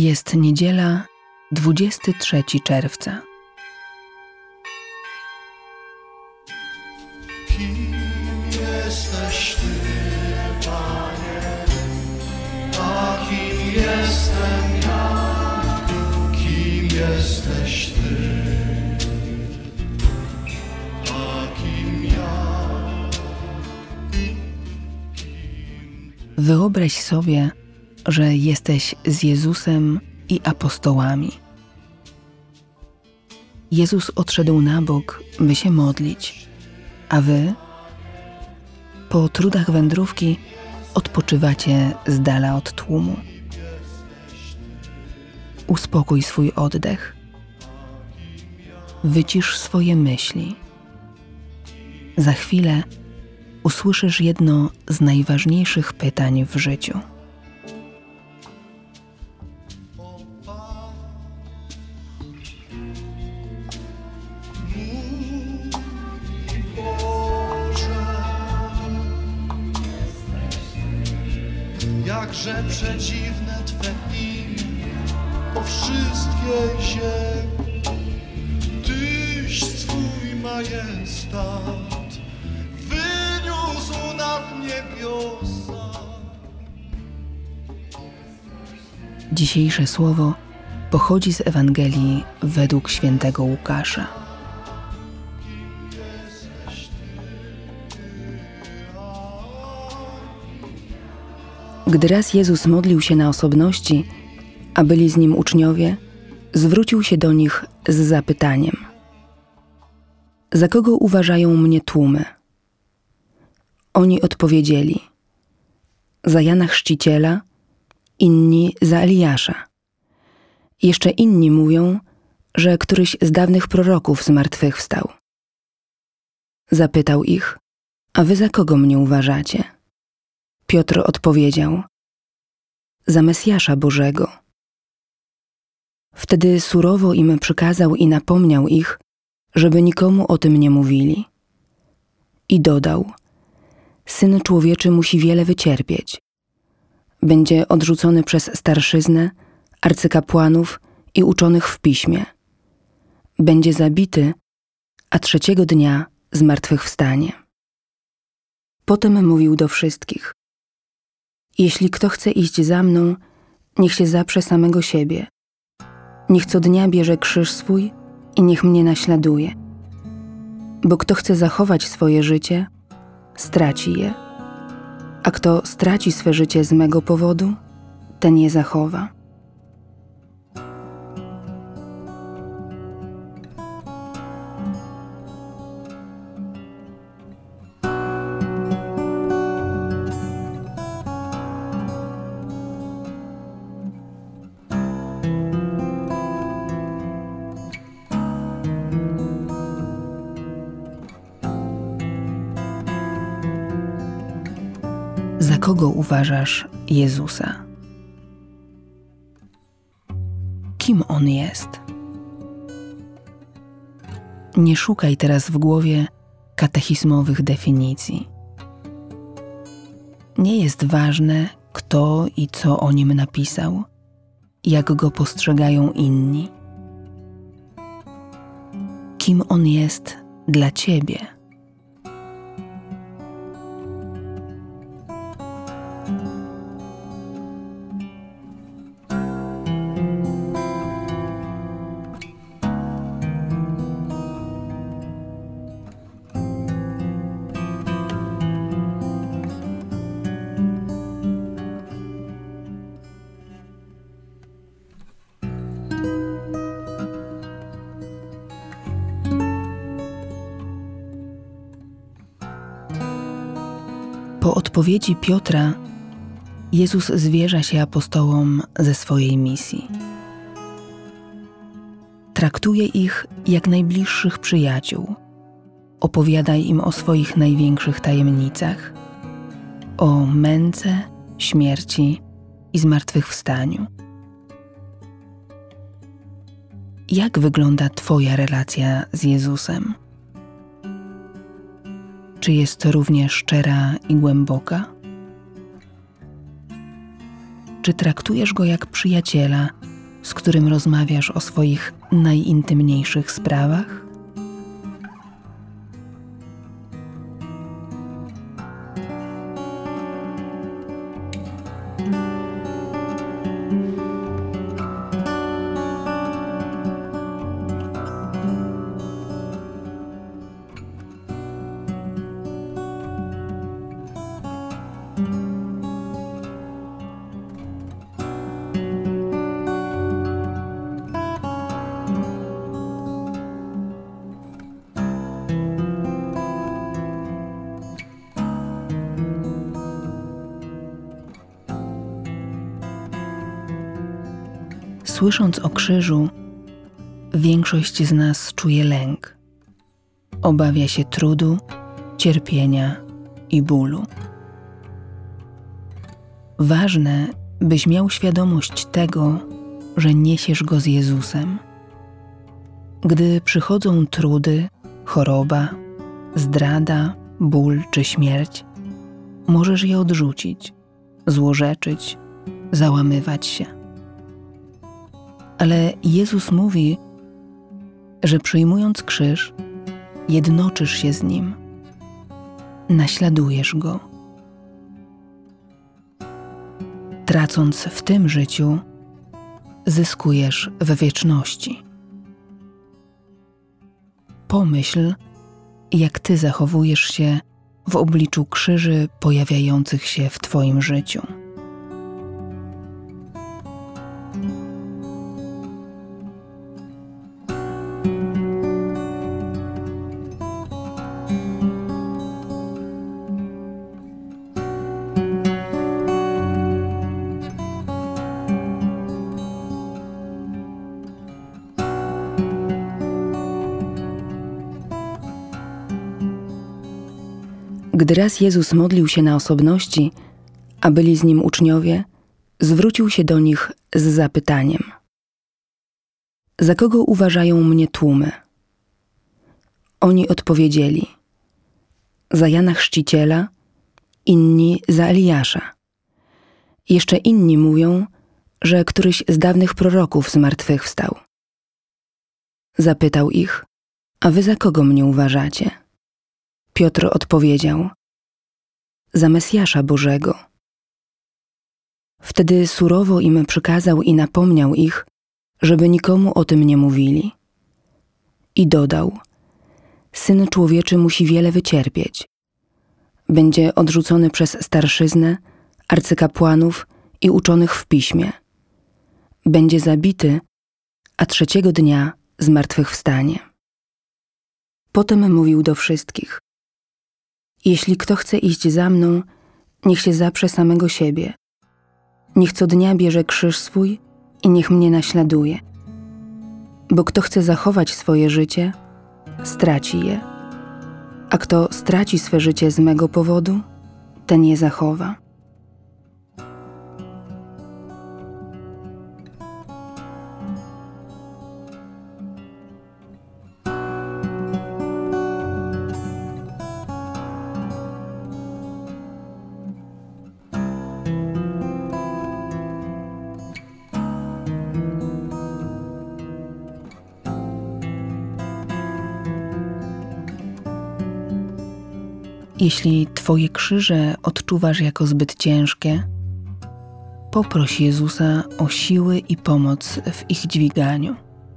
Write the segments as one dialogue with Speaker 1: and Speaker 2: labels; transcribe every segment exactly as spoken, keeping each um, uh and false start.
Speaker 1: Jest niedziela, dwudziestego trzeciego czerwca.
Speaker 2: Kim jesteś Ty, Panie, a kim jestem ja? Kim jesteś Ty, a kim ja? Kim Ty?
Speaker 1: Wyobraź sobie, że jesteś z Jezusem i apostołami. Jezus odszedł na bok, by się modlić, a wy po trudach wędrówki odpoczywacie z dala od tłumu. Uspokój swój oddech. Wycisz swoje myśli. Za chwilę usłyszysz jedno z najważniejszych pytań w życiu.
Speaker 2: Jakże przeciwne Twe imię o wszystkiej ziemi. Tyś swój majestat wyniósł nad niebiosa.
Speaker 1: Dzisiejsze słowo pochodzi z Ewangelii według świętego Łukasza. Gdy raz Jezus modlił się na osobności, a byli z Nim uczniowie, zwrócił się do nich z zapytaniem: za kogo uważają mnie tłumy? Oni odpowiedzieli: za Jana Chrzciciela, inni za Eliasza. Jeszcze inni mówią, że któryś z dawnych proroków zmartwychwstał. Zapytał ich: a wy za kogo mnie uważacie? Piotr odpowiedział: za Mesjasza Bożego. Wtedy surowo im przykazał i napomniał ich, żeby nikomu o tym nie mówili. I dodał: Syn Człowieczy musi wiele wycierpieć. Będzie odrzucony przez starszyznę, arcykapłanów i uczonych w piśmie. Będzie zabity, a trzeciego dnia zmartwychwstanie. Potem mówił do wszystkich: jeśli kto chce iść za mną, niech się zaprze samego siebie. Niech co dnia bierze krzyż swój i niech mnie naśladuje. Bo kto chce zachować swoje życie, straci je. A kto straci swe życie z mego powodu, ten je zachowa. Za kogo uważasz Jezusa? Kim On jest? Nie szukaj teraz w głowie katechizmowych definicji. Nie jest ważne, kto i co o Nim napisał, jak Go postrzegają inni. Kim On jest dla Ciebie? Po odpowiedzi Piotra, Jezus zwierza się apostołom ze swojej misji. Traktuje ich jak najbliższych przyjaciół. Opowiada im o swoich największych tajemnicach, o męce, śmierci i zmartwychwstaniu. Jak wygląda Twoja relacja z Jezusem? Czy jest równie szczera i głęboka? Czy traktujesz Go jak przyjaciela, z którym rozmawiasz o swoich najintymniejszych sprawach? Słysząc o krzyżu, większość z nas czuje lęk. Obawia się trudu, cierpienia i bólu. Ważne, byś miał świadomość tego, że niesiesz go z Jezusem. Gdy przychodzą trudy, choroba, zdrada, ból czy śmierć, możesz je odrzucić, złorzeczyć, załamywać się. Ale Jezus mówi, że przyjmując krzyż, jednoczysz się z Nim, naśladujesz Go. Tracąc w tym życiu, zyskujesz w wieczności. Pomyśl, jak Ty zachowujesz się w obliczu krzyży pojawiających się w Twoim życiu. Gdy raz Jezus modlił się na osobności, a byli z Nim uczniowie, zwrócił się do nich z zapytaniem: za kogo uważają mnie tłumy? Oni odpowiedzieli: za Jana Chrzciciela, inni za Eliasza. Jeszcze inni mówią, że któryś z dawnych proroków zmartwychwstał. Zapytał ich: a wy za kogo mnie uważacie? Piotr odpowiedział: za Mesjasza Bożego. Wtedy surowo im przykazał i napomniał ich, żeby nikomu o tym nie mówili. I dodał: Syn Człowieczy musi wiele wycierpieć. Będzie odrzucony przez starszyznę, arcykapłanów i uczonych w piśmie. Będzie zabity, a trzeciego dnia zmartwychwstanie. Potem mówił do wszystkich: jeśli kto chce iść za mną, niech się zaprze samego siebie. Niech co dnia bierze krzyż swój i niech mnie naśladuje. Bo kto chce zachować swoje życie, straci je. A kto straci swe życie z mego powodu, ten je zachowa. Jeśli Twoje krzyże odczuwasz jako zbyt ciężkie, poproś Jezusa o siły i pomoc w ich dźwiganiu.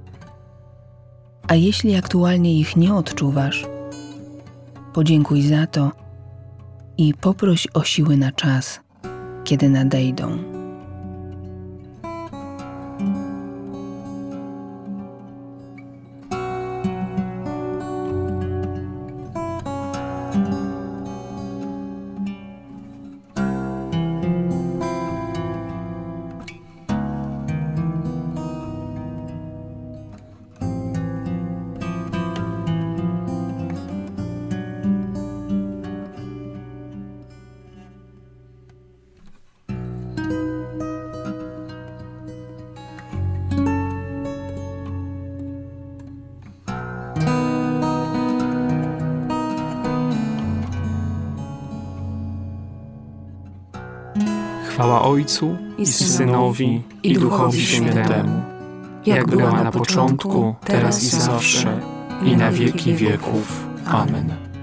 Speaker 1: A jeśli aktualnie ich nie odczuwasz, podziękuj za to i poproś o siły na czas, kiedy nadejdą.
Speaker 3: Chwała Ojcu i Synowi i Duchowi Świętemu, jak była na początku, teraz i zawsze, i na wieki wieków. Amen.